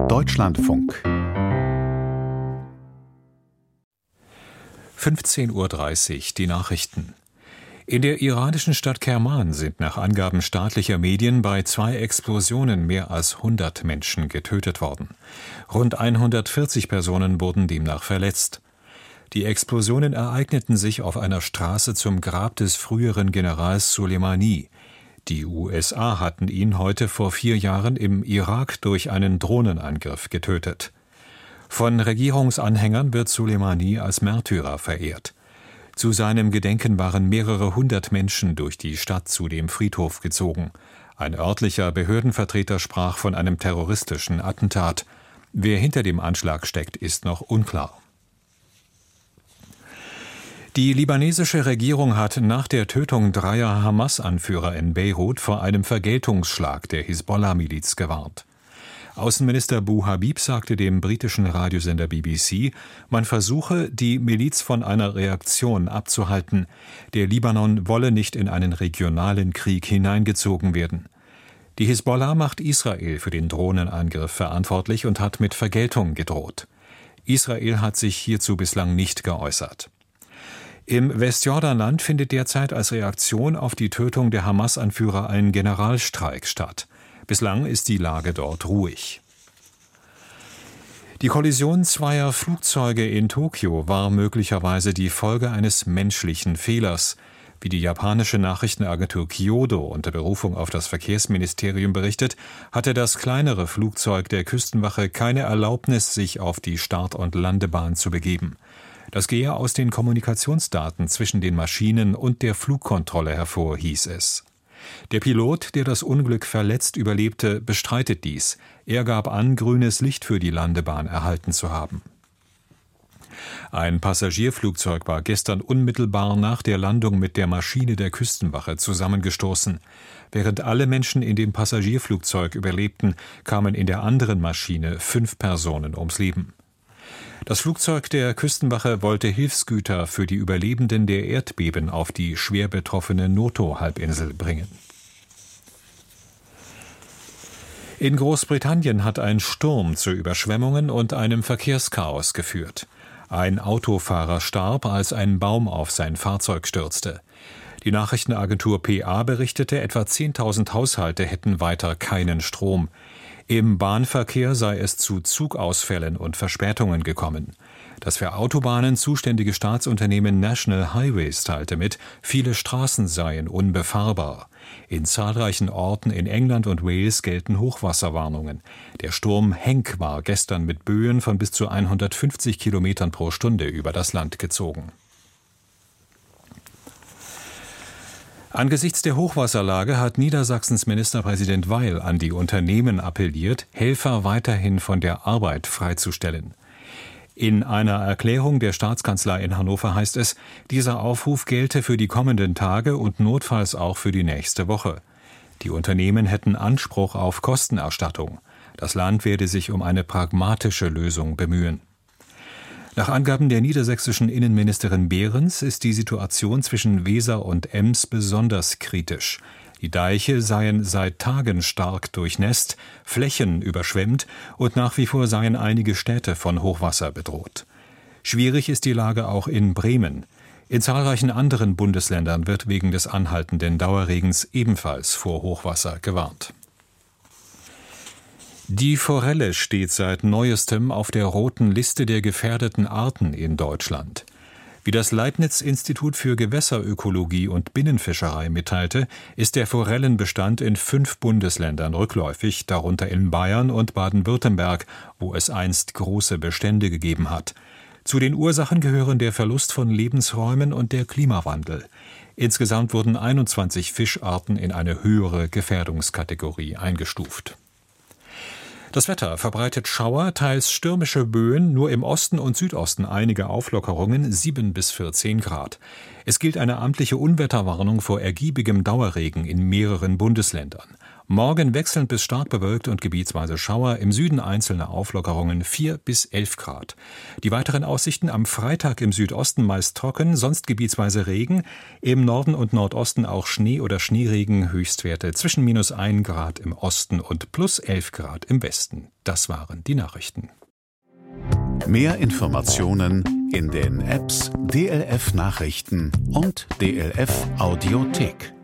Deutschlandfunk 15:30 Uhr, die Nachrichten. In der iranischen Stadt Kerman sind nach Angaben staatlicher Medien bei 2 Explosionen mehr als 100 Menschen getötet worden. Rund 140 Personen wurden demnach verletzt. Die Explosionen ereigneten sich auf einer Straße zum Grab des früheren Generals Soleimani. Die USA hatten ihn heute vor 4 Jahren im Irak durch einen Drohnenangriff getötet. Von Regierungsanhängern wird Soleimani als Märtyrer verehrt. Zu seinem Gedenken waren mehrere 100 Menschen durch die Stadt zu dem Friedhof gezogen. Ein örtlicher Behördenvertreter sprach von einem terroristischen Attentat. Wer hinter dem Anschlag steckt, ist noch unklar. Die libanesische Regierung hat nach der Tötung 3 Hamas-Anführer in Beirut vor einem Vergeltungsschlag der Hisbollah-Miliz gewarnt. Außenminister Abu Habib sagte dem britischen Radiosender BBC, man versuche, die Miliz von einer Reaktion abzuhalten. Der Libanon wolle nicht in einen regionalen Krieg hineingezogen werden. Die Hisbollah macht Israel für den Drohnenangriff verantwortlich und hat mit Vergeltung gedroht. Israel hat sich hierzu bislang nicht geäußert. Im Westjordanland findet derzeit als Reaktion auf die Tötung der Hamas-Anführer ein Generalstreik statt. Bislang ist die Lage dort ruhig. Die Kollision 2 Flugzeuge in Tokio war möglicherweise die Folge eines menschlichen Fehlers. Wie die japanische Nachrichtenagentur Kyodo unter Berufung auf das Verkehrsministerium berichtet, hatte das kleinere Flugzeug der Küstenwache keine Erlaubnis, sich auf die Start- und Landebahn zu begeben. Das gehe aus den Kommunikationsdaten zwischen den Maschinen und der Flugkontrolle hervor, hieß es. Der Pilot, der das Unglück verletzt überlebte, bestreitet dies. Er gab an, grünes Licht für die Landebahn erhalten zu haben. Ein Passagierflugzeug war gestern unmittelbar nach der Landung mit der Maschine der Küstenwache zusammengestoßen. Während alle Menschen in dem Passagierflugzeug überlebten, kamen in der anderen Maschine 5 Personen ums Leben. Das Flugzeug der Küstenwache wollte Hilfsgüter für die Überlebenden der Erdbeben auf die schwer betroffene Noto-Halbinsel bringen. In Großbritannien hat ein Sturm zu Überschwemmungen und einem Verkehrschaos geführt. Ein Autofahrer starb, als ein Baum auf sein Fahrzeug stürzte. Die Nachrichtenagentur PA berichtete, etwa 10.000 Haushalte hätten weiter keinen Strom. Im Bahnverkehr sei es zu Zugausfällen und Verspätungen gekommen. Das für Autobahnen zuständige Staatsunternehmen National Highways teilte mit, viele Straßen seien unbefahrbar. In zahlreichen Orten in England und Wales gelten Hochwasserwarnungen. Der Sturm Henk war gestern mit Böen von bis zu 150 Kilometern pro Stunde über das Land gezogen. Angesichts der Hochwasserlage hat Niedersachsens Ministerpräsident Weil an die Unternehmen appelliert, Helfer weiterhin von der Arbeit freizustellen. In einer Erklärung der Staatskanzlei in Hannover heißt es, dieser Aufruf gelte für die kommenden Tage und notfalls auch für die nächste Woche. Die Unternehmen hätten Anspruch auf Kostenerstattung. Das Land werde sich um eine pragmatische Lösung bemühen. Nach Angaben der niedersächsischen Innenministerin Behrens ist die Situation zwischen Weser und Ems besonders kritisch. Die Deiche seien seit Tagen stark durchnässt, Flächen überschwemmt und nach wie vor seien einige Städte von Hochwasser bedroht. Schwierig ist die Lage auch in Bremen. In zahlreichen anderen Bundesländern wird wegen des anhaltenden Dauerregens ebenfalls vor Hochwasser gewarnt. Die Forelle steht seit Neuestem auf der roten Liste der gefährdeten Arten in Deutschland. Wie das Leibniz-Institut für Gewässerökologie und Binnenfischerei mitteilte, ist der Forellenbestand in 5 Bundesländern rückläufig, darunter in Bayern und Baden-Württemberg, wo es einst große Bestände gegeben hat. Zu den Ursachen gehören der Verlust von Lebensräumen und der Klimawandel. Insgesamt wurden 21 Fischarten in eine höhere Gefährdungskategorie eingestuft. Das Wetter verbreitet Schauer, teils stürmische Böen, nur im Osten und Südosten einige Auflockerungen, 7 bis 14 Grad. Es gilt eine amtliche Unwetterwarnung vor ergiebigem Dauerregen in mehreren Bundesländern. Morgen wechselnd bis stark bewölkt und gebietsweise Schauer, im Süden einzelne Auflockerungen, 4 bis 11 Grad. Die weiteren Aussichten: am Freitag im Südosten meist trocken, sonst gebietsweise Regen, im Norden und Nordosten auch Schnee oder Schneeregen, Höchstwerte zwischen -1 Grad im Osten und +11 Grad im Westen. Das waren die Nachrichten. Mehr Informationen in den Apps DLF Nachrichten und DLF Audiothek.